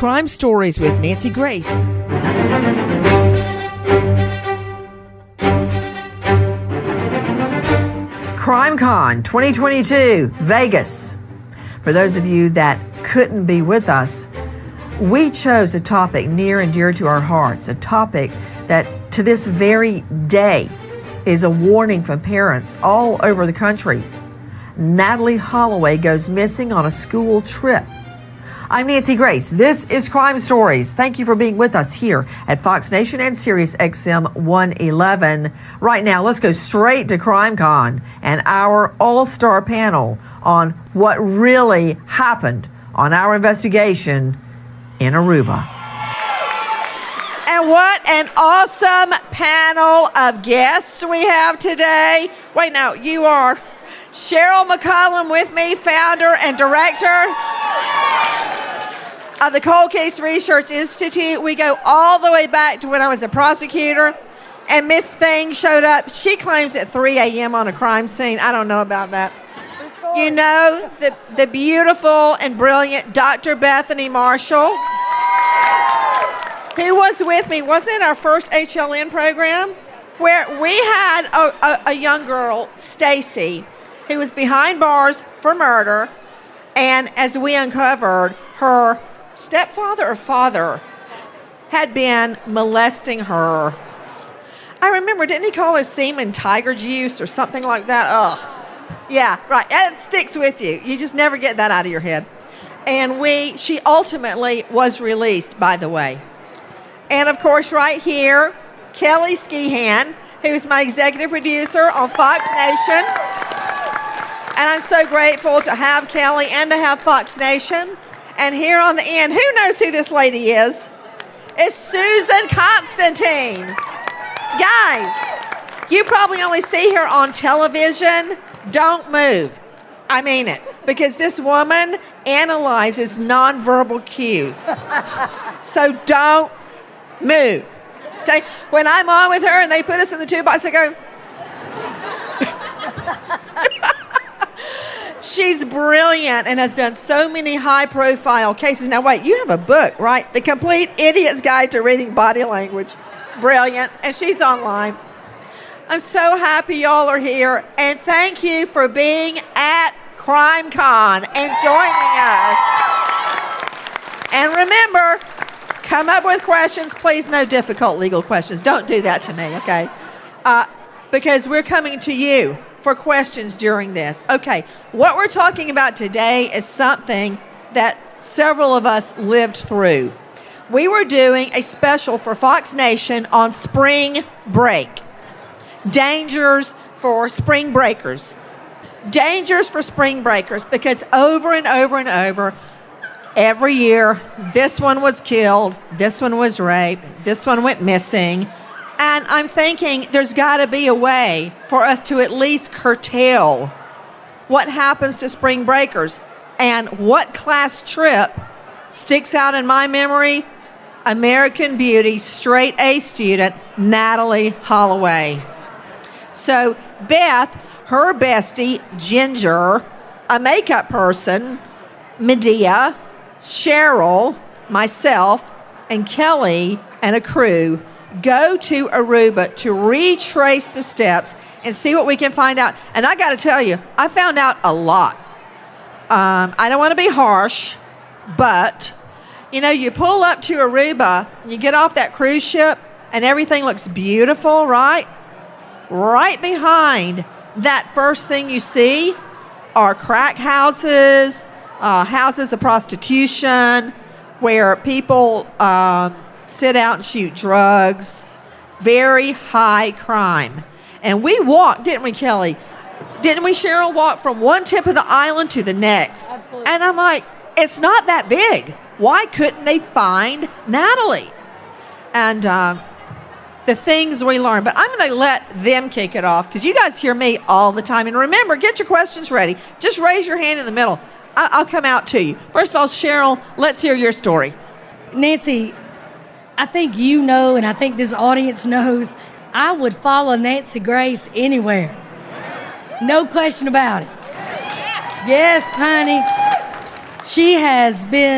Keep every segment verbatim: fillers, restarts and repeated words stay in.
Crime Stories with Nancy Grace. CrimeCon twenty twenty-two, Vegas. For those of you that couldn't be with us, we chose a topic near and dear to our hearts, a topic that to this very day is a warning from parents all over the country. Natalee Holloway goes missing on a school trip. I'm Nancy Grace. This is Crime Stories. Thank you for being with us here at Fox Nation and Sirius X M one eleven. Right now, let's go straight to CrimeCon and our all-star panel on what really happened on our investigation in Aruba. And what an awesome panel of guests we have today. Wait, now, you are Cheryl McCollum with me, founder and director of the Cold Case Research Institute. We go all the way back to when I was a prosecutor, and Miss Thing showed up. She claims at three a.m. on a crime scene. I don't know about that. You know, the, the beautiful and brilliant Doctor Bethany Marshall, who was with me. Wasn't it our first H L N program? Where we had a, a, a young girl, Stacy, who was behind bars for murder, and as we uncovered, her stepfather or father had been molesting her. I remember, didn't he call his semen tiger juice or something like that? Ugh. Yeah, right. It sticks with you. You just never get that out of your head. And we, she ultimately was released, by the way. And of course, right here, Kelly Skehan, who's my executive producer on Fox Nation. And I'm so grateful to have Kelly and to have Fox Nation. And here on the end, who knows who this lady is? It's Susan Constantine. Guys, you probably only see her on television. Don't move. I mean it. Because this woman analyzes nonverbal cues. So don't move. Okay? When I'm on with her and they put us in the two box, I go... She's brilliant and has done so many high-profile cases. Now, wait, you have a book, right? The Complete Idiot's Guide to Reading Body Language. Brilliant. And she's online. I'm so happy y'all are here. And thank you for being at CrimeCon and joining us. And remember, come up with questions. Please, no difficult legal questions. Don't do that to me, okay? Uh, because we're coming to you for questions during this. Okay, what we're talking about today is something that several of us lived through. We were doing a special for Fox Nation on spring break. Dangers for spring breakers. Dangers for spring breakers, because over and over and over, every year, this one was killed, this one was raped, this one went missing. And I'm thinking there's got to be a way for us to at least curtail what happens to spring breakers. And what class trip sticks out in my memory? American Beauty, straight A student, Natalee Holloway. So Beth, her bestie, Ginger, a makeup person, Medea, Cheryl, myself, and Kelly, and a crew go to Aruba to retrace the steps and see what we can find out. And I got to tell you, I found out a lot. Um, I don't want to be harsh, but, you know, you pull up to Aruba, and you get off that cruise ship, and everything looks beautiful, right? Right behind that first thing you see are crack houses, uh, houses of prostitution, where people... Um, sit out and shoot drugs, very high crime. And we walked, didn't we, Kelly? Didn't we, Cheryl, walk from one tip of the island to the next? Absolutely. And I'm like, it's not that big. Why couldn't they find Natalee? And uh, the things we learned. But I'm going to let them kick it off, because you guys hear me all the time. And remember, get your questions ready. Just raise your hand in the middle. I- I'll come out to you. First of all, Cheryl, let's hear your story. Nancy, I think you know, and I think this audience knows, I would follow Nancy Grace anywhere. No question about it. Yes, honey. She has been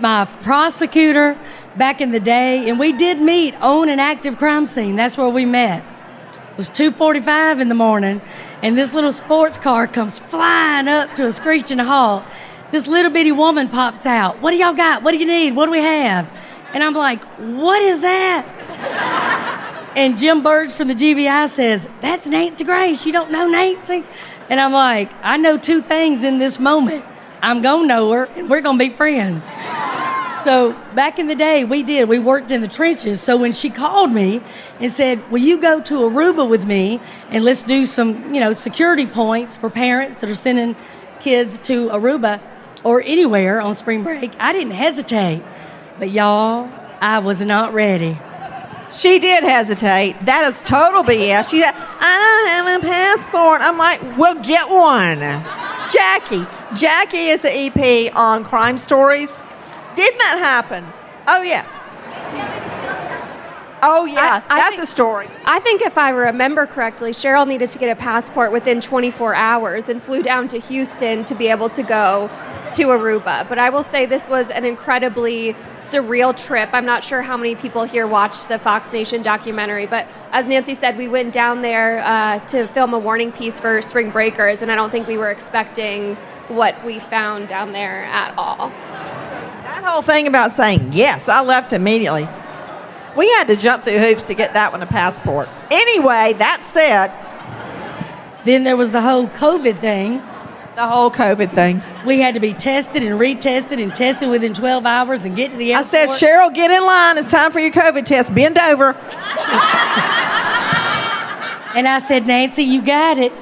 my prosecutor back in the day, and we did meet on an active crime scene. That's where we met. It was two forty-five in the morning, and this little sports car comes flying up to a screeching halt. This little bitty woman pops out. What do y'all got? What do you need? What do we have? And I'm like, what is that? And Jim Burge from the G B I says, that's Nancy Grace. You don't know Nancy? And I'm like, I know two things in this moment. I'm going to know her, and we're going to be friends. So back in the day, we did. We worked in the trenches. So when she called me and said, will you go to Aruba with me, and let's do some, you know, security points for parents that are sending kids to Aruba or anywhere on spring break, I didn't hesitate. But y'all, I was not ready. She did hesitate. That is total B S. She said, I don't have a passport. I'm like, well, get one. Jackie. Jackie is the E P on Crime Stories. Didn't that happen? Oh, yeah. Oh, yeah. I, I That's think, a story. I think if I remember correctly, Cheryl needed to get a passport within twenty-four hours and flew down to Houston to be able to go to Aruba. But I will say this was an incredibly surreal trip. I'm not sure how many people here watched the Fox Nation documentary, but as Nancy said, we went down there uh, to film a warning piece for Spring Breakers, and I don't think we were expecting what we found down there at all. That whole thing about saying, yes, I left immediately. We had to jump through hoops to get that one a passport. Anyway, that said, Then there was the whole COVID thing. the whole COVID thing. We had to be tested and retested and tested within twelve hours and get to the I airport. said, Cheryl, get in line. It's time for your COVID test. Bend over. And I said, Nancy, you got it.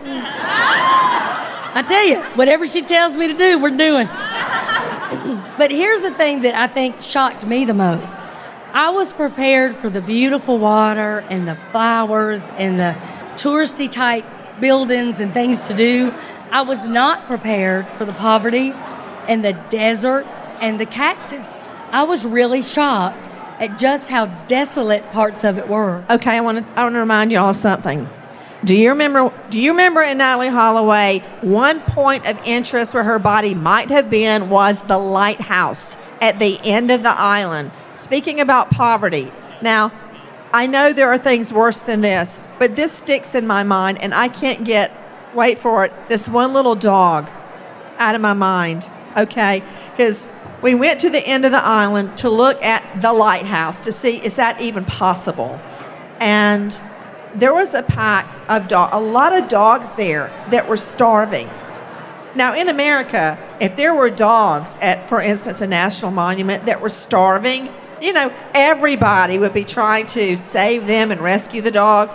I tell you, whatever she tells me to do, we're doing. But here's the thing that I think shocked me the most. I was prepared for the beautiful water and the flowers and the touristy type buildings and things to do. I was not prepared for the poverty and the desert and the cactus. I was really shocked at just how desolate parts of it were. Okay, I want to I want to remind you all of something. Do you remember do you remember in Natalie Holloway, one point of interest where her body might have been was the lighthouse at the end of the island? Speaking about poverty. Now, I know there are things worse than this, but this sticks in my mind, and I can't get, wait for it, this one little dog out of my mind, okay? Because we went to the end of the island to look at the lighthouse to see, is that even possible? And there was a pack of dogs, a lot of dogs there that were starving. Now, in America, if there were dogs at, for instance, a national monument that were starving, you know, everybody would be trying to save them and rescue the dogs.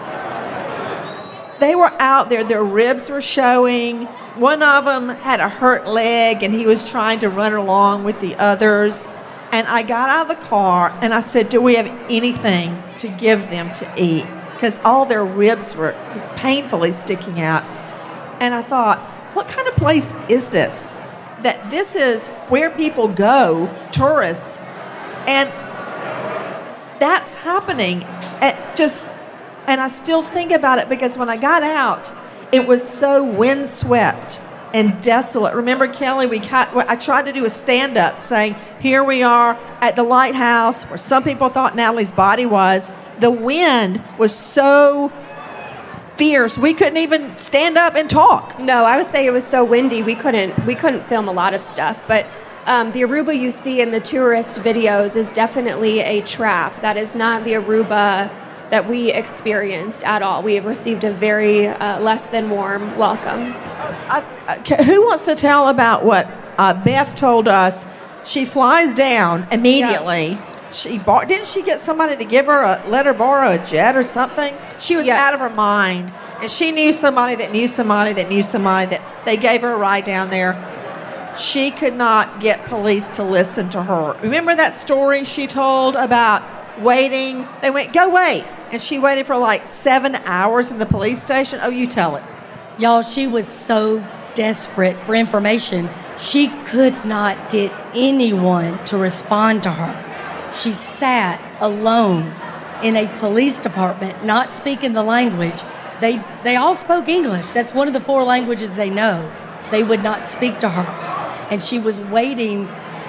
They were out there, their ribs were showing. One of them had a hurt leg, and he was trying to run along with the others. And I got out of the car, and I said, do we have anything to give them to eat? Because all their ribs were painfully sticking out. And I thought, what kind of place is this? That this is where people go, tourists, and that's happening at just, and I still think about it because when I got out, it was so windswept and desolate. Remember, Kelly, we cut, I tried to do a stand-up saying, here we are at the lighthouse where some people thought Natalie's body was. The wind was so fierce, we couldn't even stand up and talk. No, I would say it was so windy we couldn't we couldn't film a lot of stuff. But um, the Aruba you see in the tourist videos is definitely a trap. That is not the Aruba that we experienced at all. We have received a very uh, less than warm welcome. I, I, who wants to tell about what uh, Beth told us? She flies down immediately. Yeah. She bar- didn't she get somebody to give her a let her borrow a jet or something? She was yes. out of her mind, and she knew somebody that knew somebody that knew somebody that they gave her a ride down there. She could not get police to listen to her. Remember that story she told about waiting? They went, go wait, and she waited for like seven hours in the police station. Oh, you tell it. Y'all, she was so desperate for information, she could not get anyone to respond to her. She sat alone in a police department, not speaking the language. They they all spoke English. That's one of the four languages they know. They would not speak to her. And she was waiting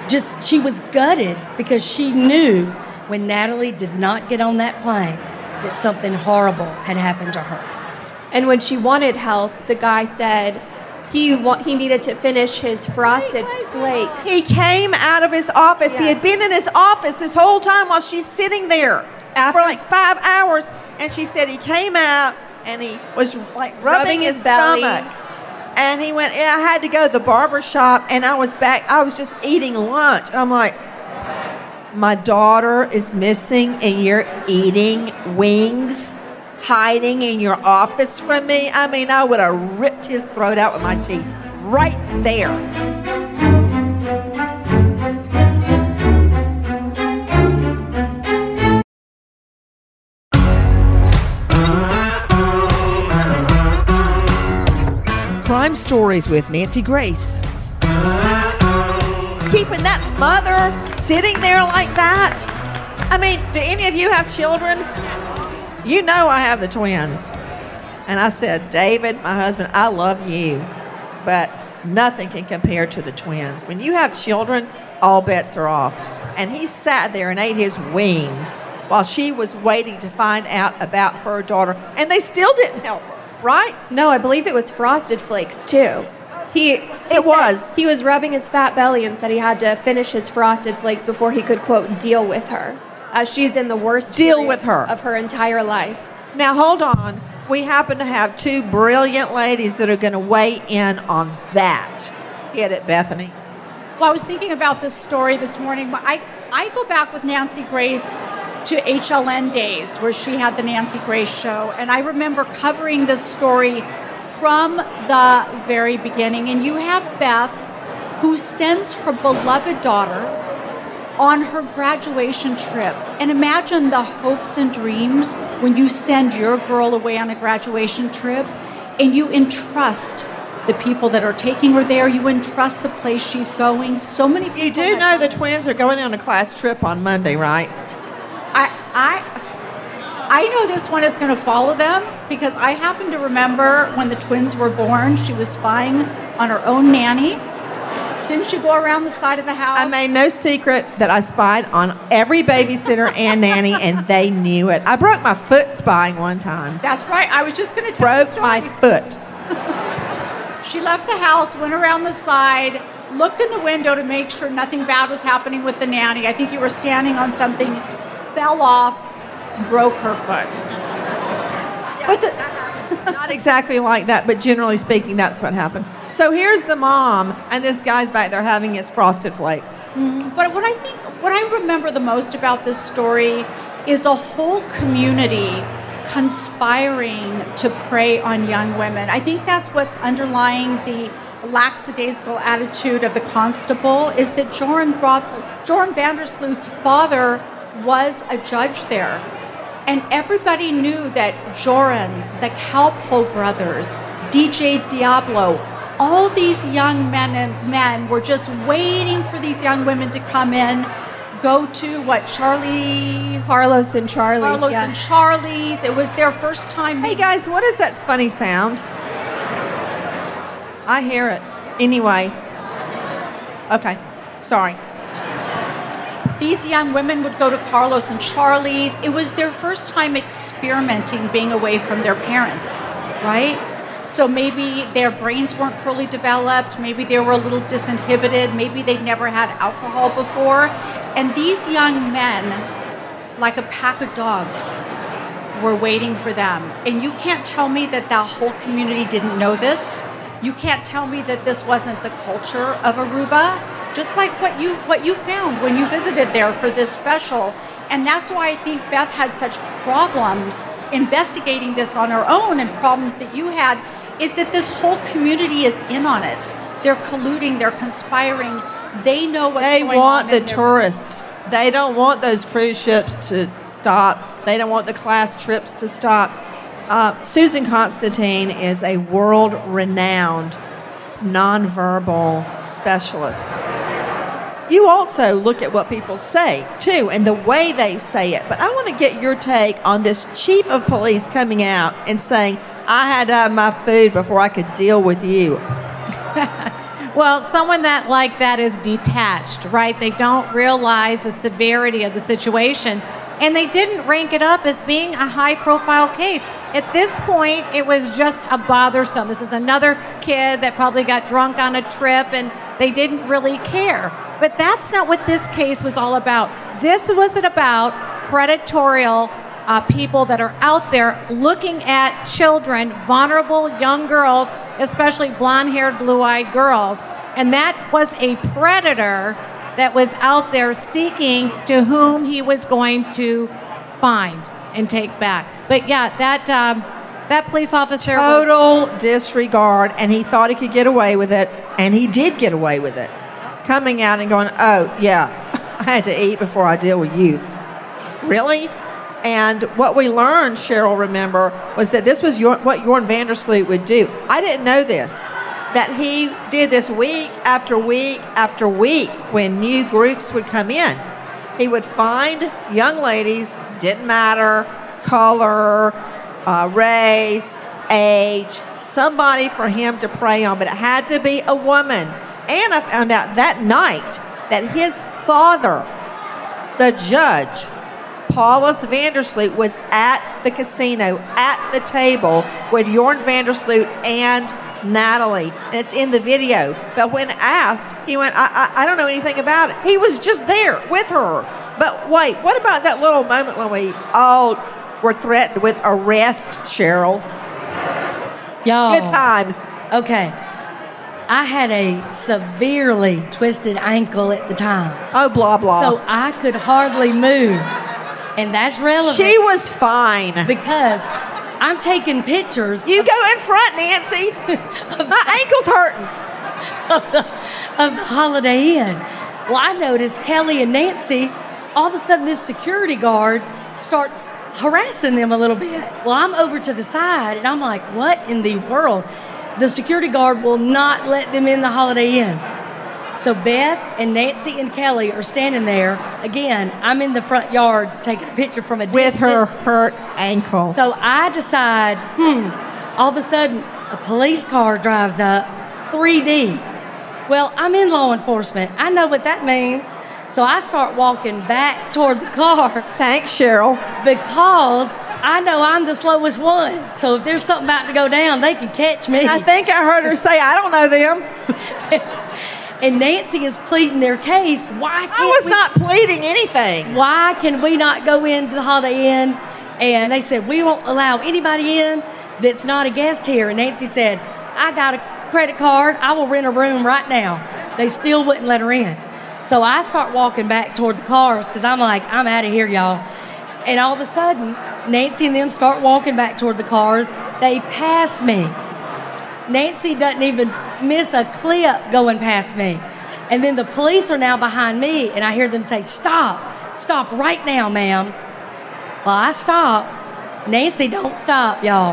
just, she was gutted because she knew when Natalie did not get on that plane that something horrible had happened to her. And when she wanted help, the guy said he wa- he needed to finish his frosted flakes. He came out of his office. Yes. He had been in his office this whole time while she's sitting there After- for like five hours. And she said he came out and he was like rubbing, Rubbing his, his belly. stomach. And he went, yeah, I had to go to the barber shop and I was back. I was just eating lunch. And I'm like, my daughter is missing and you're eating wings, hiding in your office from me. I mean, I would have ripped his throat out with my teeth right there. Crime Stories with Nancy Grace. Keeping that mother sitting there like that. I mean, do any of you have children? You know I have the twins. And I said, David, my husband, I love you, but nothing can compare to the twins. When you have children, all bets are off. And he sat there and ate his wings while she was waiting to find out about her daughter. And they still didn't help her, right? No, I believe it was Frosted Flakes too. He, he It said was. He was rubbing his fat belly and said he had to finish his Frosted Flakes before he could, quote, deal with her. As she's in the worst Deal period with her. of her entire life. Now, hold on. We happen to have two brilliant ladies that are going to weigh in on that. Get it, Bethany? Well, I was thinking about this story this morning. I, I go back with Nancy Grace to H L N days where she had the Nancy Grace show. And I remember covering this story from the very beginning. And you have Beth, who sends her beloved daughter on her graduation trip. And imagine the hopes and dreams when you send your girl away on a graduation trip and you entrust the people that are taking her there. You entrust the place she's going. So many people. You do have- know the twins are going on a class trip on Monday, right? I, I, I know this one is going to follow them because I happen to remember when the twins were born, she was spying on her own nanny. Didn't you go around the side of the house? I made no secret that I spied on every babysitter and nanny, and they knew it. I broke my foot spying one time. That's right. I was just going to tell Broke the my story. foot. She left the house, went around the side, looked in the window to make sure nothing bad was happening with the nanny. I think you were standing on something, fell off, broke her foot. But the, Not exactly like that, but generally speaking, that's what happened. So here's the mom, and this guy's back there having his Frosted Flakes. But what I think, what I remember the most about this story is a whole community conspiring to prey on young women. I think that's what's underlying the lackadaisical attitude of the constable, is that Joran, Joran Vandersloot's father was a judge there. And everybody knew that Joran, the Calpo brothers, D J Diablo, all these young men and men were just waiting for these young women to come in, go to what, Charlie? Carlos and Charlie. Carlos yeah. and Charlie's. It was their first time. Hey guys, what is that funny sound? I hear it. Anyway. Okay. Sorry. These young women would go to Carlos and Charlie's. It was their first time experimenting being away from their parents, right? So maybe their brains weren't fully developed. Maybe they were a little disinhibited. Maybe they'd never had alcohol before. And these young men, like a pack of dogs, were waiting for them. And you can't tell me that that whole community didn't know this. You can't tell me that this wasn't the culture of Aruba. Just like what you what you found when you visited there for this special. And that's why I think Beth had such problems investigating this on her own, and problems that you had, is that this whole community is in on it. They're colluding, they're conspiring, they know what's They going want on. the in their- tourists. They don't want those cruise ships to stop. They don't want the class trips to stop. Uh, Susan Constantine is a world-renowned nonverbal specialist. You also look at what people say, too, and the way they say it. But I want to get your take on this chief of police coming out and saying, I had to have my food before I could deal with you. Well, someone that like that is detached, right? They don't realize the severity of the situation, and they didn't rank it up as being a high-profile case. At this point, it was just a bothersome. This is another kid that probably got drunk on a trip, and they didn't really care. But that's not what this case was all about. This wasn't about predatorial uh, people that are out there looking at children, vulnerable young girls, especially blonde-haired, blue-eyed girls. And that was a predator that was out there seeking to whom he was going to find and take back. But yeah, that um, that police officer was Total disregard, and he thought he could get away with it, and he did get away with it. Coming out and going, oh, yeah, I had to eat before I deal with you. Really? And what we learned, Cheryl, remember, was that this was your, what Jorn Vandersloot would do. I didn't know this, that he did this week after week after week when new groups would come in. He would find young ladies, didn't matter, color, uh, race, age, somebody for him to prey on, but it had to be a woman. And I found out that night that his father, the judge, Paulus Vandersloot, was at the casino, at the table with Jorn Vandersloot and Natalie. And it's in the video. But when asked, he went, I, I, I don't know anything about it. He was just there with her. But wait, what about that little moment when we all were threatened with arrest, Cheryl? Y'all. Good times. Okay. I had a severely twisted ankle at the time. Oh, blah, blah. So I could hardly move. And that's relevant. She was fine. Because I'm taking pictures. You go in front, Nancy. My ankle's hurting. Of the, of the Holiday Inn. Well, I noticed Kelly and Nancy, all of a sudden this security guard starts harassing them a little bit. Well, I'm over to the side, and I'm like, what in the world? The security guard will not let them in the Holiday Inn. So Beth and Nancy and Kelly are standing there. Again, I'm in the front yard taking a picture from a With distance. her hurt ankle. So I decide, hmm, all of a sudden a police car drives up, three D. Well, I'm in law enforcement. I know what that means. So I start walking back toward the car. Thanks, Cheryl. Because I know I'm the slowest one. So if there's something about to go down, they can catch me. I think I heard her say, I don't know them. And Nancy is pleading their case. Why can't I was we, not pleading anything. Why can we not go into the Holiday Inn? And they said, we won't allow anybody in that's not a guest here. And Nancy said, I got a credit card. I will rent a room right now. They still wouldn't let her in. So I start walking back toward the cars because I'm like, I'm out of here, y'all. And all of a sudden, Nancy and them start walking back toward the cars. They pass me. Nancy doesn't even miss a clip going past me. And then the police are now behind me, and I hear them say, stop, stop right now, ma'am. Well, I stop. Nancy don't stop, y'all.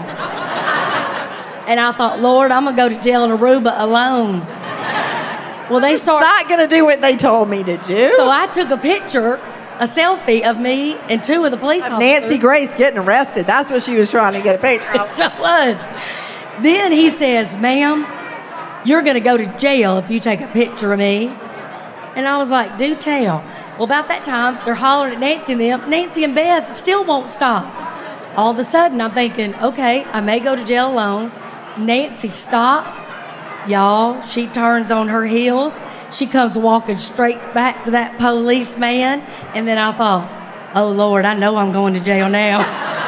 And I thought, Lord, I'm going to go to jail in Aruba alone. Well, they start... Not going to do what they told me to do. So I took a picture, a selfie of me and two of the police officers. Nancy Grace getting arrested. That's what she was trying to get a picture of. It sure was. Then he says, ma'am, you're going to go to jail if you take a picture of me. And I was like, do tell. Well, about that time, they're hollering at Nancy and them. Nancy and Beth still won't stop. All of a sudden, I'm thinking, okay, I may go to jail alone. Nancy stops. Y'all, she turns on her heels. She comes walking straight back to that policeman. And then I thought, oh, Lord, I know I'm going to jail now.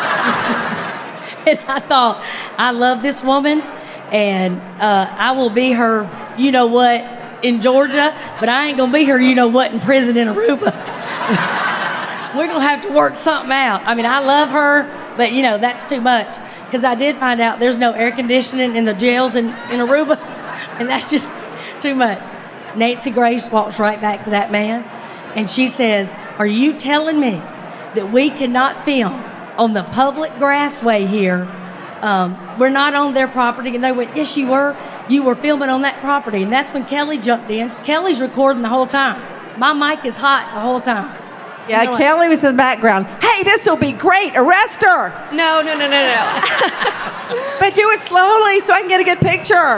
And I thought, I love this woman, and uh, I will be her, you know what, in Georgia, but I ain't going to be her, you know what, in prison in Aruba. We're going to have to work something out. I mean, I love her, but, you know, that's too much. Because I did find out there's no air conditioning in the jails in, in Aruba, and that's just too much. Nancy Grace walks right back to that man, and she says, are you telling me that we cannot film on the public grassway here? Um, we're not on their property. And they went, yes, you were. You were filming on that property. And that's when Kelly jumped in. Kelly's recording the whole time. My mic is hot the whole time. Yeah, you know Kelly was in the background. Hey, this will be great. Arrest her. No, no, no, no, no. But do it slowly so I can get a good picture.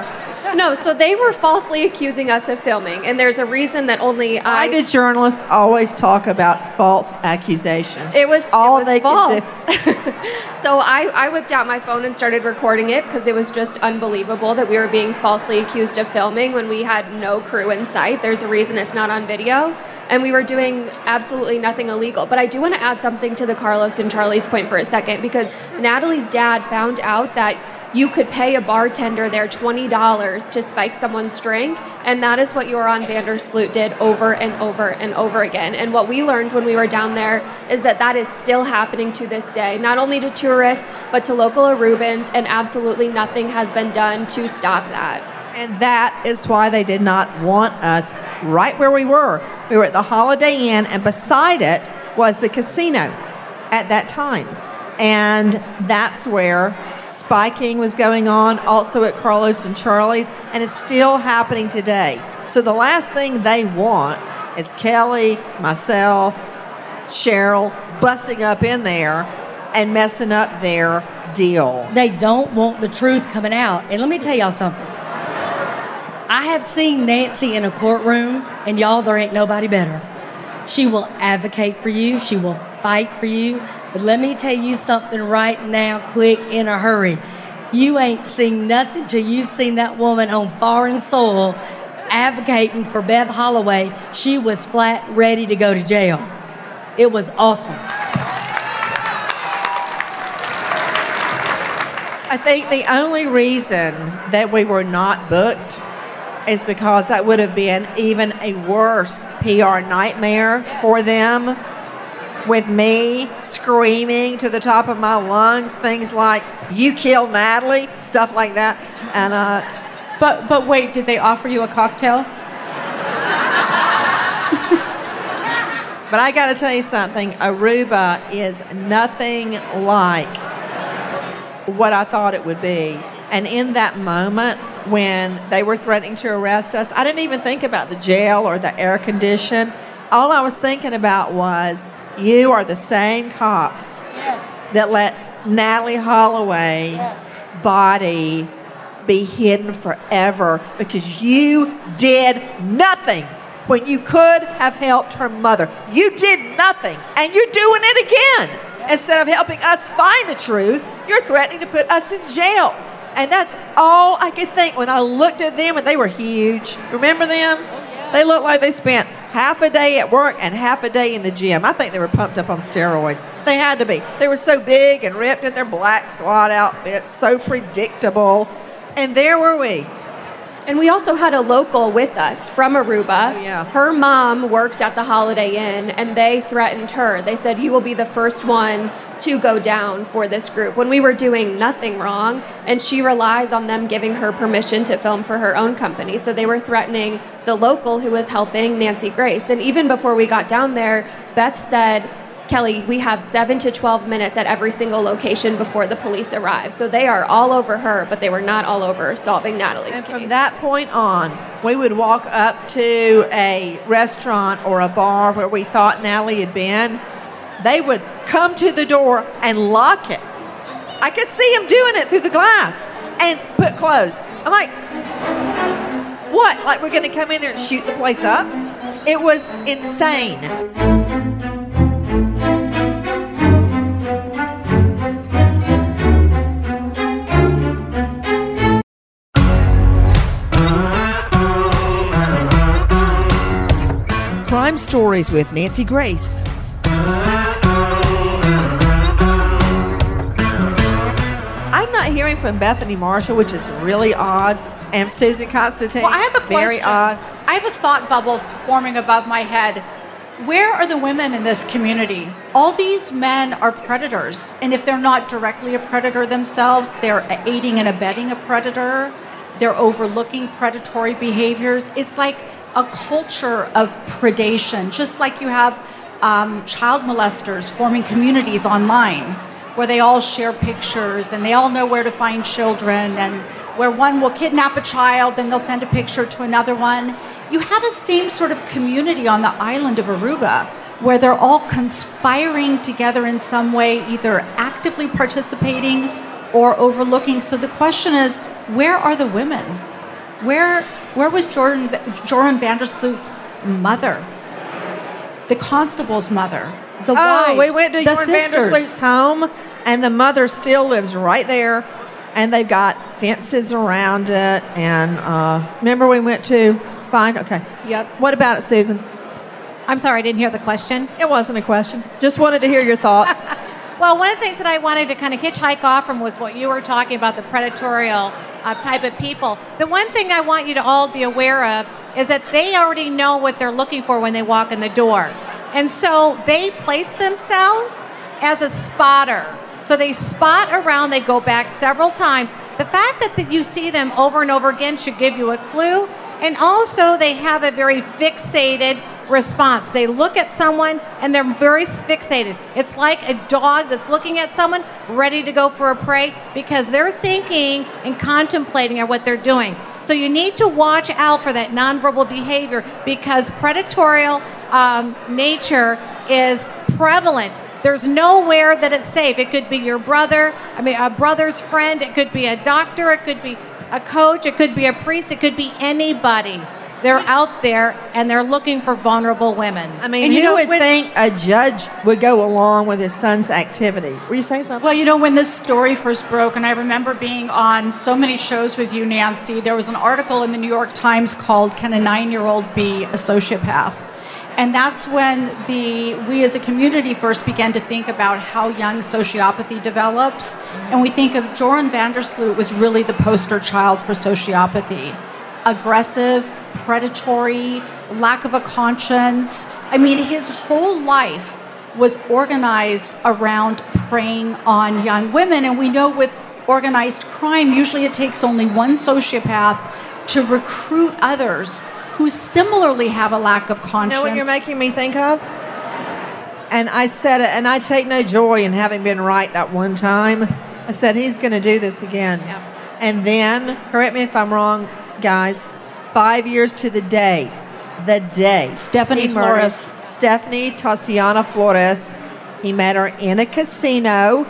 No, so they were falsely accusing us of filming, and there's a reason that only I... Why did journalists always talk about false accusations? It was all it was they false. could do. So I, I whipped out my phone and started recording it because it was just unbelievable that we were being falsely accused of filming when we had no crew in sight. There's a reason it's not on video, and we were doing absolutely nothing illegal. But I do want to add something to the Carlos and Charlie's point for a second, because Natalie's dad found out that you could pay a bartender there twenty dollars to spike someone's drink, and that is what Joran van der Sloot did over and over and over again. And what we learned when we were down there is that that is still happening to this day, not only to tourists, but to local Arubans, and absolutely nothing has been done to stop that. And that is why they did not want us right where we were. We were at the Holiday Inn, and beside it was the casino at that time. And that's where spiking was going on, also at Carlos and Charlie's, and it's still happening today. So the last thing they want is Kelly, myself, Cheryl busting up in there and messing up their deal. They don't want the truth coming out. And let me tell y'all something. I have seen Nancy in a courtroom, and y'all, there ain't nobody better. She will advocate for you. She will fight for you. But let me tell you something right now, quick, in a hurry. You ain't seen nothing till you've seen that woman on foreign soil advocating for Beth Holloway. She was flat ready to go to jail. It was awesome. I think the only reason that we were not booked is because that would have been even a worse P R nightmare for them, with me screaming to the top of my lungs things like, "You killed Natalie," stuff like that. And uh, But but wait, did they offer you a cocktail? but I got to tell you something. Aruba is nothing like what I thought it would be. And in that moment when they were threatening to arrest us, I didn't even think about the jail or the air condition. All I was thinking about was, you are the same cops Yes. that let Natalie Holloway Yes. body be hidden forever because you did nothing when you could have helped her mother. You did nothing, and you're doing it again. Instead of helping us find the truth, you're threatening to put us in jail. And that's all I could think when I looked at them, and they were huge. Remember them? Oh, yeah. They looked like they spent half a day at work and half a day in the gym. I think they were pumped up on steroids. They had to be. They were so big and ripped in their black SWAT outfits, so predictable. And there were we. And we also had a local with us from Aruba. Oh, yeah. Her mom worked at the Holiday Inn, and they threatened her. They said, "You will be the first one to go down for this group," when we were doing nothing wrong, and she relies on them giving her permission to film for her own company. So they were threatening the local who was helping Nancy Grace. And even before we got down there, Beth said, "Kelly, we have seven to twelve minutes at every single location before the police arrive." So they are all over her, but they were not all over solving Natalie's And case. from that point on, we would walk up to a restaurant or a bar where we thought Natalie had been. They would come to the door and lock it. I could see them doing it through the glass and put closed. I'm like, what? Like we're going to come in there and shoot the place up? It was insane. Crime Stories with Nancy Grace. I'm not hearing from Bethany Marshall, which is really odd, and Susan Constantine. Well, I have a very question. odd. I have a thought bubble forming above my head. Where are the women in this community? All these men are predators, and if they're not directly a predator themselves, they're aiding and abetting a predator. They're overlooking predatory behaviors. It's like a culture of predation, just like you have um, child molesters forming communities online where they all share pictures and they all know where to find children, and where one will kidnap a child, then they'll send a picture to another one. You have a same sort of community on the island of Aruba where they're all conspiring together in some way, either actively participating or overlooking. So the question is, where are the women? Where where was Jordan Joran Vandersloot's mother? The constable's mother, the Oh, wives, we went to the Jordan sisters. Vandersloot's home, and the mother still lives right there, and they've got fences around it. And uh, remember, we went to fine. Okay. Yep. What about it, Susan? I'm sorry, I didn't hear the question. It wasn't a question. Just wanted to hear your thoughts. Well, one of the things that I wanted to kind of hitchhike off from was what you were talking about, the predatorial uh, type of people. The one thing I want you to all be aware of is that they already know what they're looking for when they walk in the door. And so they place themselves as a spotter. So they spot around, they go back several times. The fact that, that you see them over and over again should give you a clue. And also they have a very fixated response. They look at someone and they're very fixated. It's like a dog that's looking at someone ready to go for a prey because they're thinking and contemplating on what they're doing. So you need to watch out for that nonverbal behavior because predatorial um, nature is prevalent. There's nowhere that it's safe. It could be your brother, I mean a brother's friend, it could be a doctor, it could be a coach, it could be a priest, it could be anybody. They're out there and they're looking for vulnerable women. I mean, And who you know, would when- think a judge would go along with his son's activity? Were you saying something? Well, you know, when this story first broke, and I remember being on so many shows with you, Nancy, there was an article in the New York Times called "Can a Nine-Year-Old Be a Sociopath?" And that's when the we as a community first began to think about how young sociopathy develops. And we think of Joran Vandersloot was really the poster child for sociopathy. Aggressive, predatory, lack of a conscience. I mean, his whole life was organized around preying on young women. And we know with organized crime, usually it takes only one sociopath to recruit others who similarly have a lack of conscience. You know what you're making me think of? And I said it, and I take no joy in having been right that one time. I said, he's going to do this again. Yep. And then, correct me if I'm wrong, guys, five years to the day, the day. Stephanie he murdered Flores. Stephanie Tatiana Flores. He met her in a casino,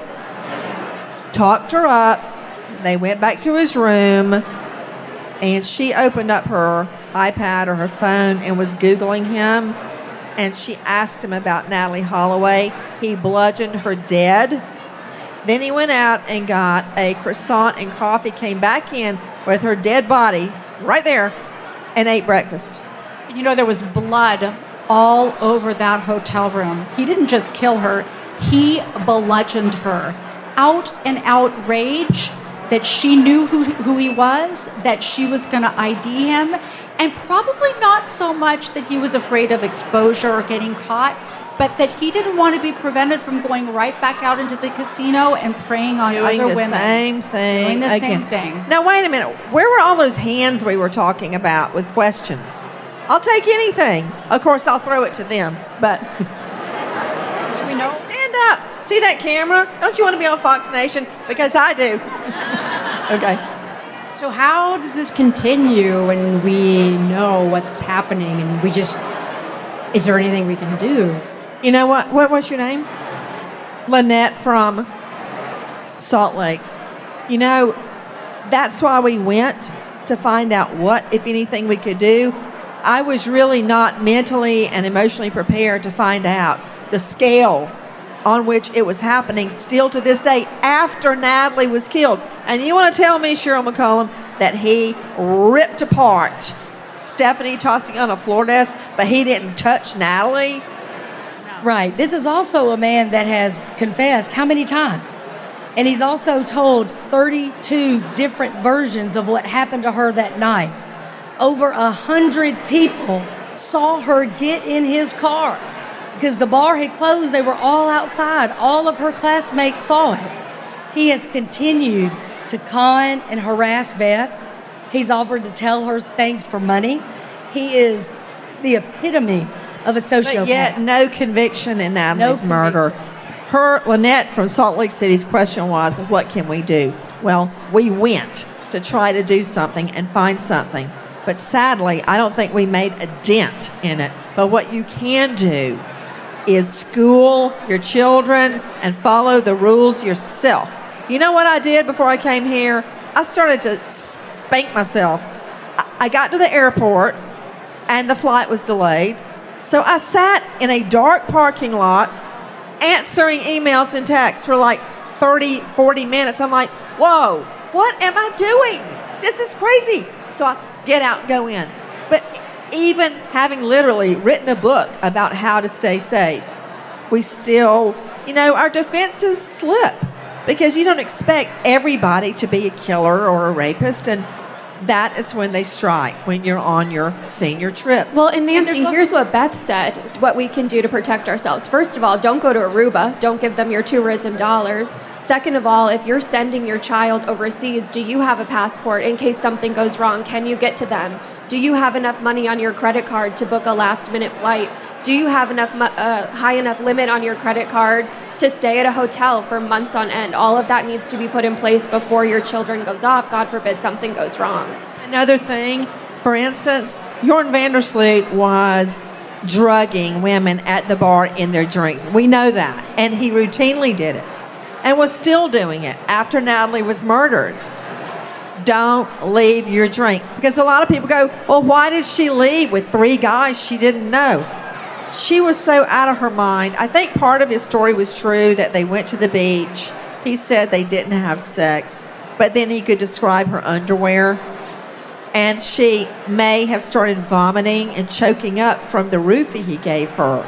talked her up. They went back to his room. And she opened up her iPad or her phone and was Googling him. And she asked him about Natalie Holloway. He bludgeoned her dead. Then he went out and got a croissant and coffee, came back in with her dead body right there, and ate breakfast. You know, there was blood all over that hotel room. He didn't just kill her, he bludgeoned her. Out and out rage that she knew who, who he was, that she was going to I D him, and probably not so much that he was afraid of exposure or getting caught, but that he didn't want to be prevented from going right back out into the casino and preying on Doing other the women. same thing. Doing the again. same thing. Now, wait a minute. Where were all those hands we were talking about with questions? I'll take anything. Of course, I'll throw it to them, but... We know. Stand up. See that camera? Don't you want to be on Fox Nation? Because I do. Okay. So how does this continue when we know what's happening and we just, is there anything we can do? You know what? What was your name? Lynette from Salt Lake. You know, that's why we went to find out what, if anything, we could do. I was really not mentally and emotionally prepared to find out the scale on which it was happening still to this day after Natalie was killed. And you want to tell me, Cheryl McCollum, that he ripped apart Stephanie Tatiana Flores, but he didn't touch Natalie? Right. This is also a man that has confessed how many times? And he's also told thirty-two different versions of what happened to her that night. Over a hundred people saw her get in his car because the bar had closed. They were all outside. All of her classmates saw it. He has continued to con and harass Beth. He's offered to tell her things for money. He is the epitome of a sociopath. But yet, no conviction in Natalie's No murder. Her, Lynette from Salt Lake City's question was, what can we do? Well, we went to try to do something and find something. But sadly, I don't think we made a dent in it. But what you can do is school your children and follow the rules yourself. You know what I did before I came here? I started to spank myself. I, I got to the airport and the flight was delayed. So I sat in a dark parking lot answering emails and texts for like thirty, forty minutes. I'm like, whoa, what am I doing? This is crazy. So I get out and go in. But even having literally written a book about how to stay safe, we still, you know, our defenses slip because you don't expect everybody to be a killer or a rapist. And that is when they strike, when you're on your senior trip. Well, and Nancy, And here's what Beth said, what we can do to protect ourselves. First of all, don't go to Aruba. Don't give them your tourism dollars. Second of all, if you're sending your child overseas, do you have a passport in case something goes wrong? Can you get to them? Do you have enough money on your credit card to book a last-minute flight? Do you have enough uh, high enough limit on your credit card to stay at a hotel for months on end? All of that needs to be put in place before your children goes off. God forbid something goes wrong. Another thing, for instance, Jorn van der Sloot was drugging women at the bar in their drinks. We know that. And he routinely did it and was still doing it after Natalie was murdered. Don't leave your drink. Because a lot of people go, well, why did she leave with three guys she didn't know? She was so out of her mind. I think part of his story was true, that they went to the beach. He said they didn't have sex, but then he could describe her underwear. And she may have started vomiting and choking up from the roofie he gave her.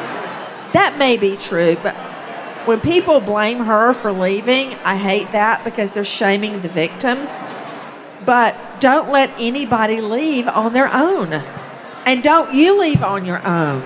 That may be true, but when people blame her for leaving, I hate that because they're shaming the victim. But don't let anybody leave on their own. And don't you leave on your own.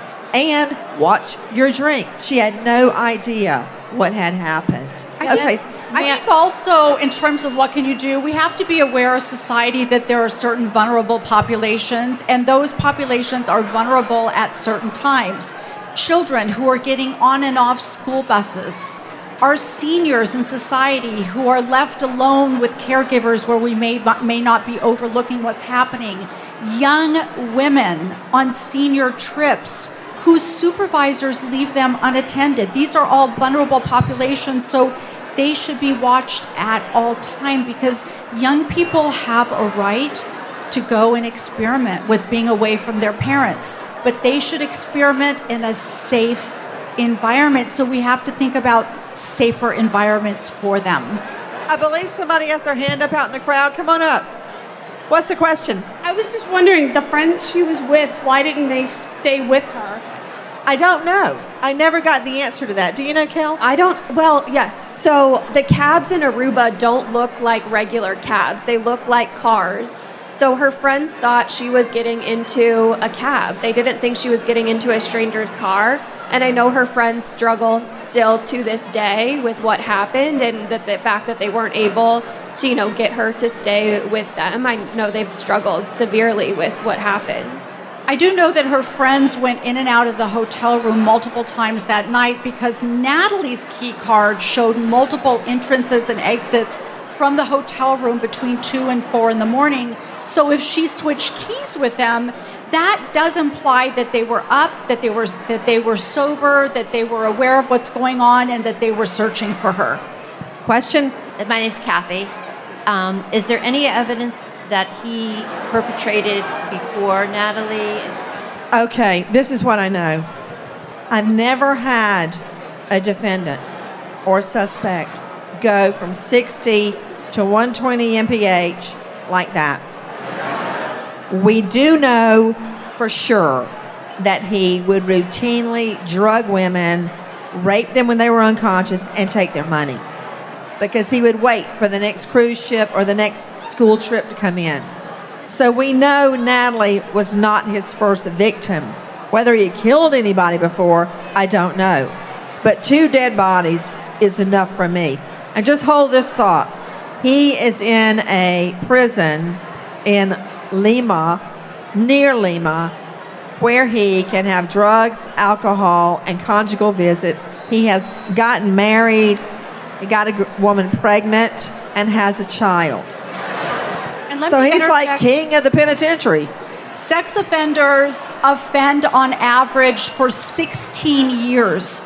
And watch your drink. She had no idea what had happened. I okay. Guess, I think also, in terms of what can you do, we have to be aware as society that there are certain vulnerable populations, and those populations are vulnerable at certain times. Children who are getting on and off school buses, our seniors in society who are left alone with caregivers where we may, may not be overlooking what's happening, young women on senior trips whose supervisors leave them unattended. These are all vulnerable populations, so they should be watched at all time because young people have a right to go and experiment with being away from their parents, but they should experiment in a safe environment. So we have to think about safer environments for them. I believe somebody has their hand up out in the crowd. Come on up. What's the question? I was just wondering, the friends she was with, why didn't they stay with her? I don't know. I never got the answer to that. Do you know, Kel? I don't, well, yes. So the cabs in Aruba don't look like regular cabs. They look like cars. So her friends thought she was getting into a cab. They didn't think she was getting into a stranger's car. And I know her friends struggle still to this day with what happened and that the fact that they weren't able to, you know, get her to stay with them. I know they've struggled severely with what happened. I do know that her friends went in and out of the hotel room multiple times that night because Natalie's key card showed multiple entrances and exits from the hotel room between two and four in the morning. So if she switched keys with them, that does imply that they were up, that they were that they were sober, that they were aware of what's going on, and that they were searching for her. Question? My name's Kathy. Um, is there any evidence that he perpetrated before Natalie? Okay, this is what I know. I've never had a defendant or suspect go from sixty to one twenty M P H like that. We do know for sure that he would routinely drug women, rape them when they were unconscious, and take their money. Because he would wait for the next cruise ship or the next school trip to come in. So we know Natalie was not his first victim. Whether he killed anybody before, I don't know. But two dead bodies is enough for me. And just hold this thought. He is in a prison in Lima, near Lima, where he can have drugs, alcohol, and conjugal visits. He has gotten married, he got a g- woman pregnant, and has a child. And let So me he's like interject. king of the penitentiary. Sex offenders offend on average for sixteen years.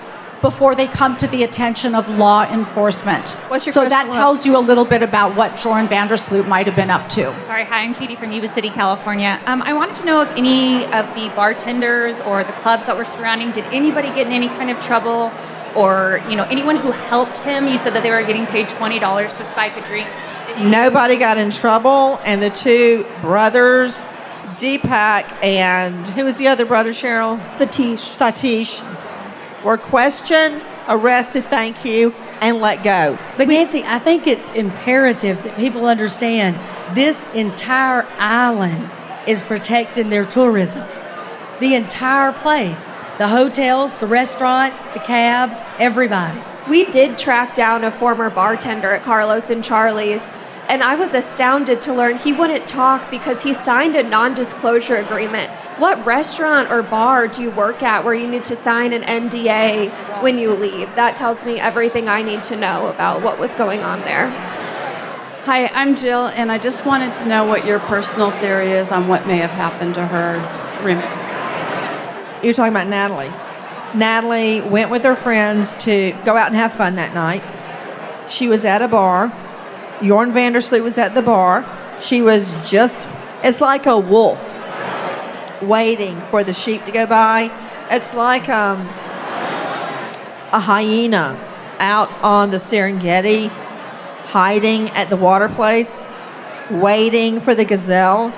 before they come to the attention of law enforcement. What's your so question, that Will? tells you a little bit about what Jorn Vandersloot might have been up to. Sorry, hi, I'm Katie from Yuba City, California. Um, I wanted to know if any of the bartenders or the clubs that were surrounding, did anybody get in any kind of trouble? Or, you know, anyone who helped him? You said that they were getting paid twenty dollars to spike a drink. Nobody got in trouble, and the two brothers, Deepak and who was the other brother, Cheryl? Satish. Satish, were questioned, arrested, thank you, and let go. But Nancy, I think it's imperative that people understand this entire island is protecting their tourism. The entire place. The hotels, the restaurants, the cabs, everybody. We did track down a former bartender at Carlos and Charlie's, and I was astounded to learn he wouldn't talk because he signed a non-disclosure agreement. What restaurant or bar do you work at where you need to sign an N D A when you leave? That tells me everything I need to know about what was going on there. Hi, I'm Jill, and I just wanted to know what your personal theory is on what may have happened to her. You're talking about Natalie. Natalie went with her friends to go out and have fun that night. She was at a bar. Jorn Vandersloot was at the bar. She was just, it's like a wolf waiting for the sheep to go by. It's like um, a hyena out on the Serengeti hiding at the water place, waiting for the gazelle.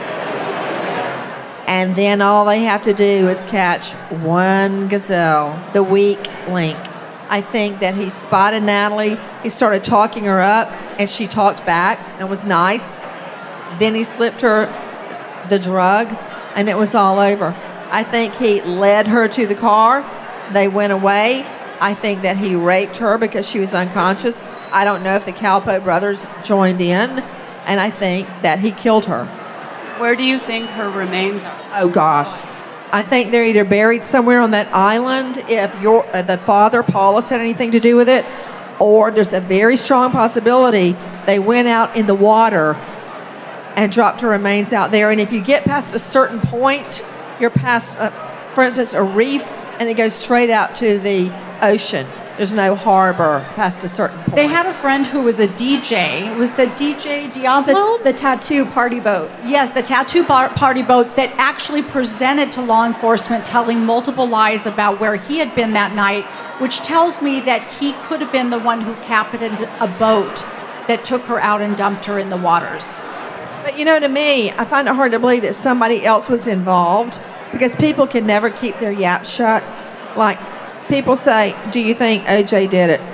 And then all they have to do is catch one gazelle, the weak link. I think that he spotted Natalie. He started talking her up, and she talked back and was nice. Then he slipped her the drug, and it was all over. I think he led her to the car. They went away. I think that he raped her because she was unconscious. I don't know if the Calpo brothers joined in, and I think that he killed her. Where do you think her remains are? Oh, gosh. I think they're either buried somewhere on that island, if your uh, the father, Paulus, had anything to do with it, or there's a very strong possibility they went out in the water and dropped her remains out there. And if you get past a certain point, you're past, uh, for instance, a reef, and it goes straight out to the ocean. There's no harbor past a certain point. They had a friend who was a D J. It was a D J Diablo? The, the tattoo party boat. Yes, the tattoo bar- party boat that actually presented to law enforcement telling multiple lies about where he had been that night, which tells me that he could have been the one who captained a boat that took her out and dumped her in the waters. But you know, to me, I find it hard to believe that somebody else was involved because people can never keep their yap shut. Like, people say, do you think O J did it?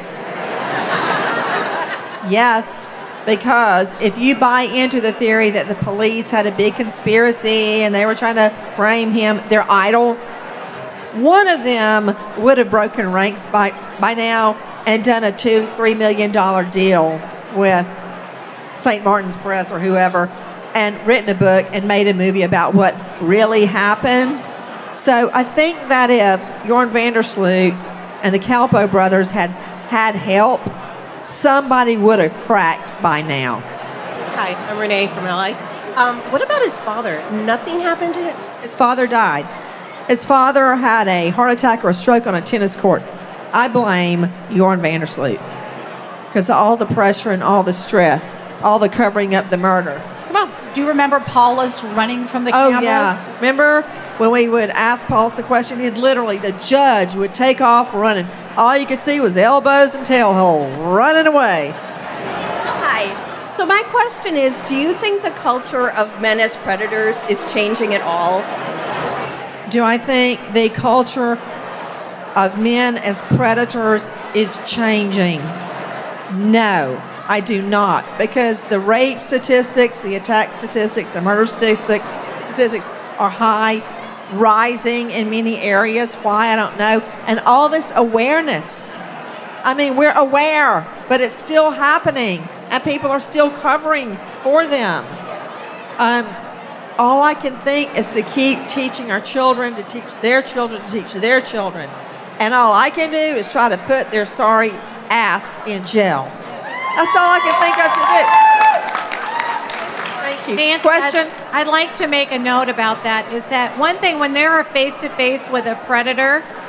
Yes, because if you buy into the theory that the police had a big conspiracy and they were trying to frame him, their idol, one of them would have broken ranks by, by now and done a two, three million dollar deal with Saint Martin's Press or whoever and written a book and made a movie about what really happened. So I think that if Jorn Vandersloot and the Calpo brothers had had help, somebody would have cracked by now. Hi, I'm Renee from L A. Um, what about his father? Nothing happened to him? His father died. His father had a heart attack or a stroke on a tennis court. I blame Jorn Vandersloot because of all the pressure and all the stress, all the covering up the murder. Come on. Do you remember Paulus running from the oh, cameras? Yeah. Remember when we would ask Paulus the question, he'd literally, the judge would take off running. All you could see was elbows and tail hole running away. Hi. So my question is, do you think the culture of men as predators is changing at all? Do I think the culture of men as predators is changing? No. I do not, because the rape statistics, the attack statistics, the murder statistics, statistics are high, rising in many areas. Why, I don't know. And all this awareness. I mean, we're aware, but it's still happening, and people are still covering for them. Um, all I can think is to keep teaching our children, to teach their children, to teach their children. And all I can do is try to put their sorry ass in jail. That's all I can think of to do. Thank you. Nancy, Question? I'd, I'd like to make a note about that, is that one thing, when they're face-to-face with a predator,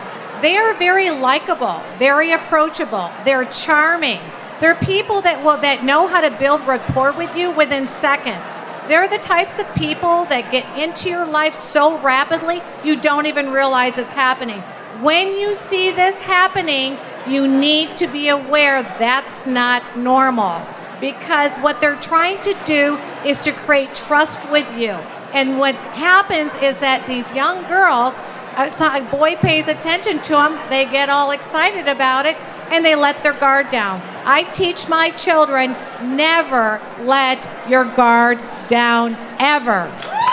They are very likable, very approachable. They're charming. They're people that will that know how to build rapport with you within seconds. They're the types of people that get into your life so rapidly you don't even realize it's happening. When you see this happening, you need to be aware that's not normal, because what they're trying to do is to create trust with you. And what happens is that these young girls, a boy pays attention to them, they get all excited about it, and they let their guard down. I teach my children, never let your guard down, ever.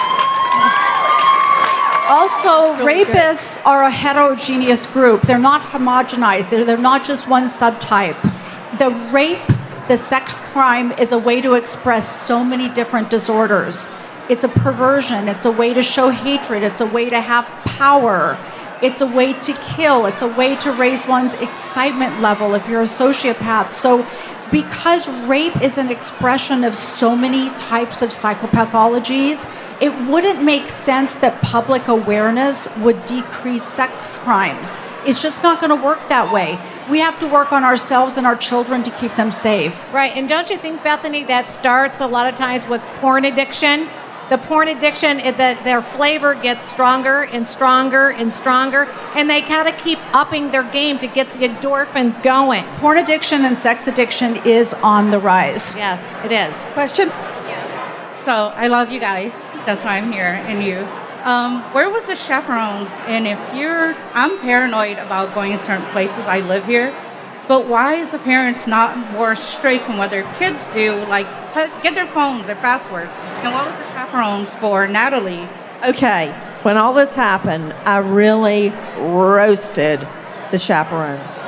Also, really rapists good. are a heterogeneous group. They're not homogenized. They're, they're not just one subtype. The rape, the sex crime, is a way to express so many different disorders. It's a perversion. It's a way to show hatred. It's a way to have power. It's a way to kill. It's a way to raise one's excitement level if you're a sociopath. So because rape is an expression of so many types of psychopathologies, it wouldn't make sense that public awareness would decrease sex crimes. It's just not going to work that way. We have to work on ourselves and our children to keep them safe. Right, and don't you think, Bethany, that starts a lot of times with porn addiction? The porn addiction, it, the, their flavor gets stronger and stronger and stronger, and they gotta keep upping their game to get the endorphins going. Porn addiction and sex addiction is on the rise. Yes, it is. Question? Yes. So I love you guys. That's why I'm here, and you. Um, where was the chaperones? And if you're, I'm paranoid about going to certain places. I live here. But why is the parents not more strict on what their kids do, like to get their phones, their passwords? And what was the chaperones for Natalie? Okay, when all this happened, I really roasted the chaperones.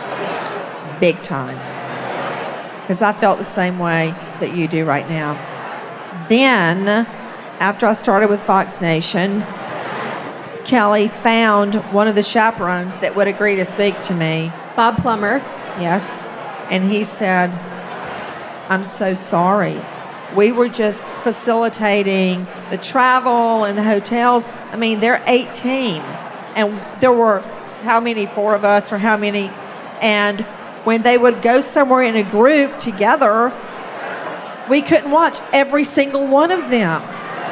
Big time. Because I felt the same way that you do right now. Then, after I started with Fox Nation, Kelly found one of the chaperones that would agree to speak to me. Bob Plummer. Yes. And he said, I'm so sorry. We were just facilitating the travel and the hotels. I mean, they're eighteen. And there were how many, four of us or how many? And when they would go somewhere in a group together, we couldn't watch every single one of them.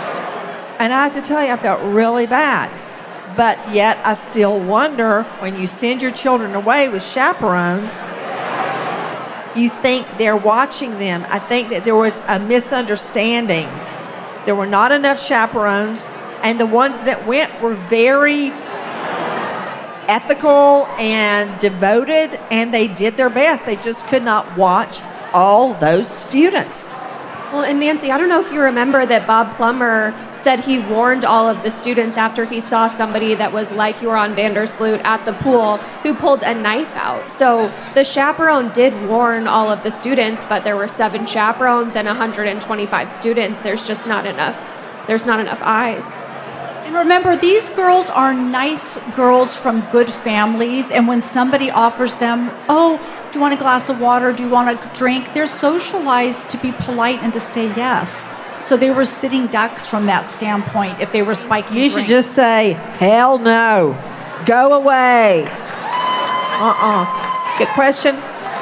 And I have to tell you, I felt really bad. But yet I still wonder, when you send your children away with chaperones, you think they're watching them. I think that there was a misunderstanding. There were not enough chaperones, and the ones that went were very ethical and devoted, and they did their best. They just could not watch all those students. Well, and Nancy, I don't know if you remember that Bob Plummer said he warned all of the students after he saw somebody that was like Joran Vandersloot at the pool who pulled a knife out. So the chaperone did warn all of the students, but there were seven chaperones and one hundred twenty-five students. There's just not enough. There's not enough eyes. And remember, these girls are nice girls from good families, and when somebody offers them, oh, do you want a glass of water? Do you want a drink? They're socialized to be polite and to say yes. So they were sitting ducks from that standpoint if they were spiking You drinks. should just say, hell no. Go away. Uh-uh. Good question?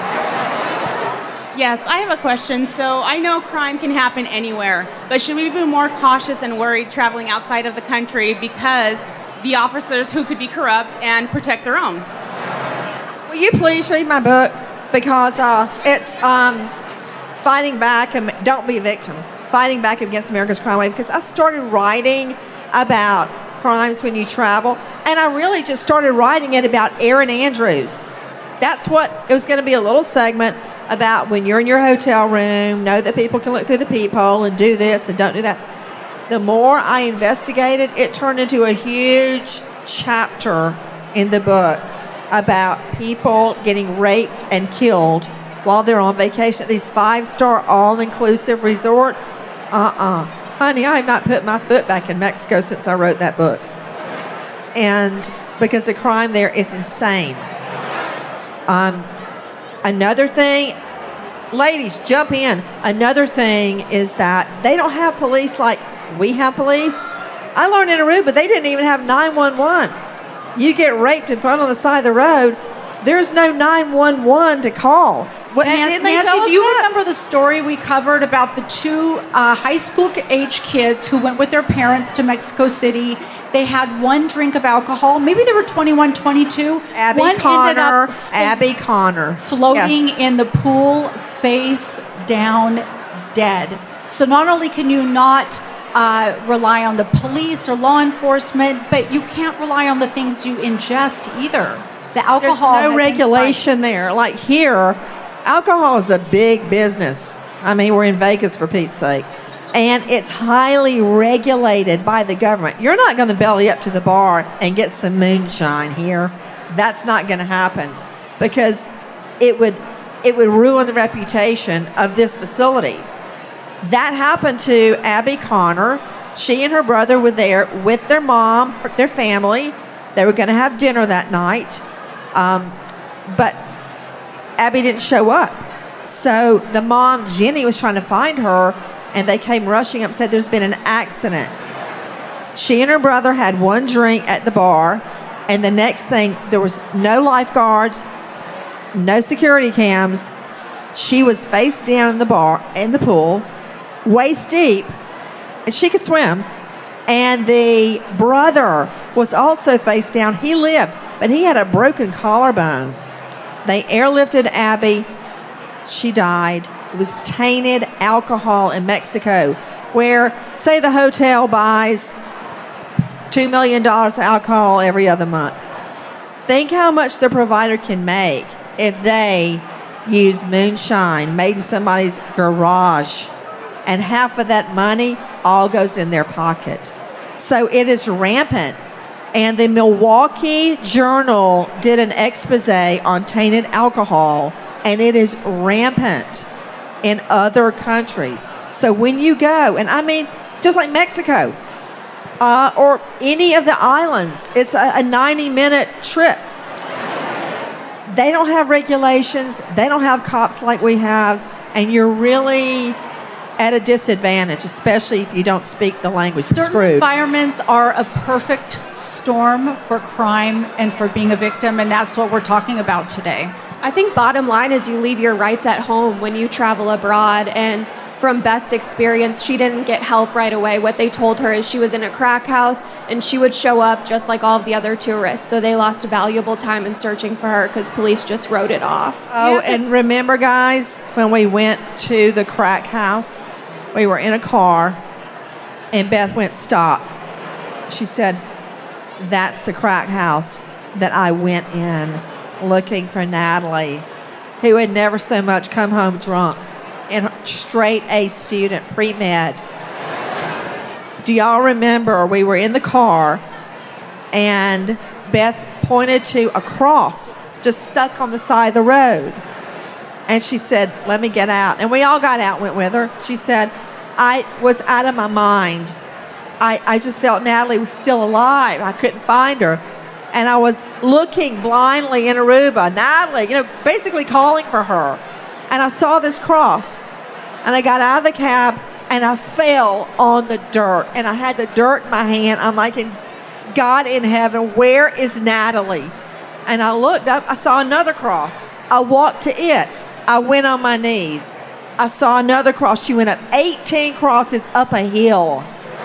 Yes, I have a question. So I know crime can happen anywhere, but should we be more cautious and worried traveling outside of the country because the officers who could be corrupt and protect their own? Will you please read my book? Because uh, it's um, Fighting Back, and Don't Be a Victim. Fighting Back Against America's Crime Wave, because I started writing about crimes when you travel, and I really just started writing it about Erin Andrews. That's what, it was going to be a little segment about when you're in your hotel room, know that people can look through the peephole and do this and don't do that. The more I investigated, it turned into a huge chapter in the book about people getting raped and killed while they're on vacation at these five-star all-inclusive resorts. Uh-uh. Honey, I have not put my foot back in Mexico since I wrote that book. And because the crime there is insane. Um, another thing, ladies, jump in. Another thing is that they don't have police like we have police. I learned in Aruba they didn't even have nine one one. you get raped and thrown on the side of the road, there's no nine one one to call. What, Nan- didn't they Nancy, tell us do you that? remember the story we covered about the two uh, high school age kids who went with their parents to Mexico City? They had one drink of alcohol. Maybe they were twenty-one, twenty-two. Abby one ended Connor. up fl- Abby Connor. floating Yes. in the pool, face down, dead. So not only can you not uh, rely on the police or law enforcement, but you can't rely on the things you ingest either. The alcohol. There's no has been regulation there. Like here, alcohol is a big business. I mean, we're in Vegas for Pete's sake. And it's highly regulated by the government. You're not going to belly up to the bar and get some moonshine here. That's not going to happen because it would it would ruin the reputation of this facility. That happened to Abby Connor. She and her brother were there with their mom, their family. They were going to have dinner that night. Um, but Abby didn't show up. So the mom, Jenny, was trying to find her, and they came rushing up and said there's been an accident. She and her brother had one drink at the bar, and the next thing, there was no lifeguards, no security cams. She was face down in the bar, in the pool, waist deep, and she could swim. And the brother was also face down. He lived, but he had a broken collarbone. They airlifted Abby. She died. It was tainted alcohol in Mexico, where, say, the hotel buys two million dollars of alcohol every other month. Think how much the provider can make if they use moonshine made in somebody's garage, and half of that money all goes in their pocket. So it is rampant. And the Milwaukee Journal did an expose on tainted alcohol, and it is rampant in other countries. So when you go, and I mean, just like Mexico, uh, or any of the islands, it's a, a ninety minute trip. They don't have regulations, they don't have cops like we have, and you're really at a disadvantage, especially if you don't speak the language. Certain Screwed. environments are a perfect storm for crime and for being a victim, and that's what we're talking about today. I think bottom line is you leave your rights at home when you travel abroad. And from Beth's experience, she didn't get help right away. What they told her is she was in a crack house and she would show up just like all of the other tourists. So they lost valuable time in searching for her because police just wrote it off. Oh, and remember, guys, when we went to the crack house, we were in a car, and Beth went, "Stop." She said, "That's the crack house that I went in looking for Natalie, who had never so much come home drunk, and straight A student, pre-med." Do y'all remember we were in the car, and Beth pointed to a cross just stuck on the side of the road. And she said, "Let me get out." And we all got out, went with her. She said, "I was out of my mind. I, I just felt Natalie was still alive. I couldn't find her. And I was looking blindly in Aruba, Natalie, you know, basically calling for her. And I saw this cross. And I got out of the cab, and I fell on the dirt. And I had the dirt in my hand. I'm like, God in heaven, where is Natalie? And I looked up, I saw another cross. I walked to it. I went on my knees. I saw another cross. She went up eighteen crosses up a hill.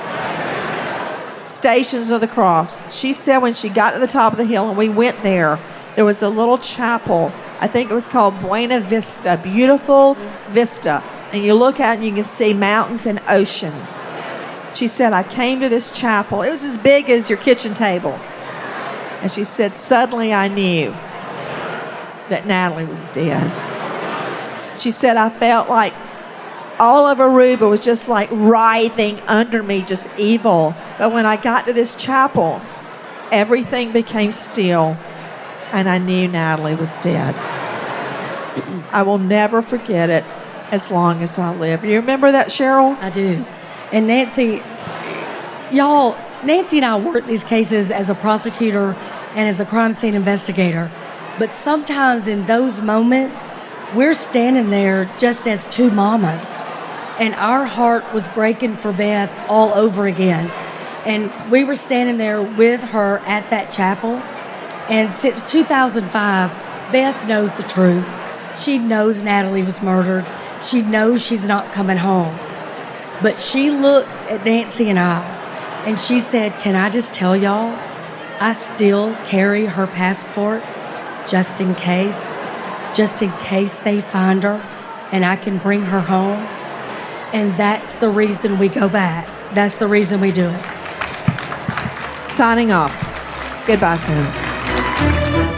Stations of the Cross. She said when she got to the top of the hill and we went there, there was a little chapel. I think it was called Buena Vista, beautiful vista. And you look out and you can see mountains and ocean. She said, I came to this chapel. It was as big as your kitchen table. And she said, suddenly I knew that Natalie was dead. She said, I felt like all of Aruba was just like writhing under me, just evil. But when I got to this chapel, everything became still, and I knew Natalie was dead. I will never forget it as long as I live. You remember that, Cheryl? I do. And Nancy, y'all, Nancy and I work these cases as a prosecutor and as a crime scene investigator. But sometimes in those moments, we're standing there just as two mamas. And our heart was breaking for Beth all over again. And we were standing there with her at that chapel. And since two thousand five, Beth knows the truth. She knows Natalie was murdered. She knows she's not coming home. But she looked at Nancy and I, and she said, can I just tell y'all, I still carry her passport just in case, just in case they find her and I can bring her home. And that's the reason we go back. That's the reason we do it. Signing off. Goodbye, friends.